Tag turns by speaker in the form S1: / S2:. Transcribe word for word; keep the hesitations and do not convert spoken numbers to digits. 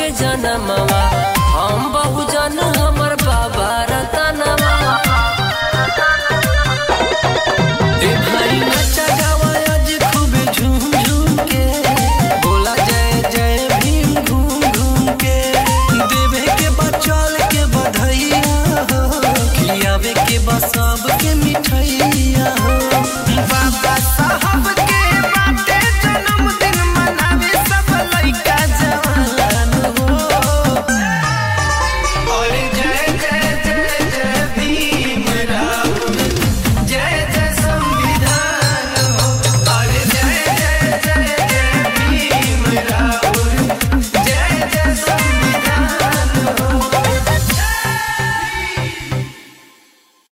S1: के जनमवा हम बहुजन हमर बाबा रतनवा। ए भाई नचा गावा आज खूबे झूम झूम के बोला जय जय भीम घूम घूम के। देवे के बचल के बधैया हो खियावे के बा सब के मिठाई।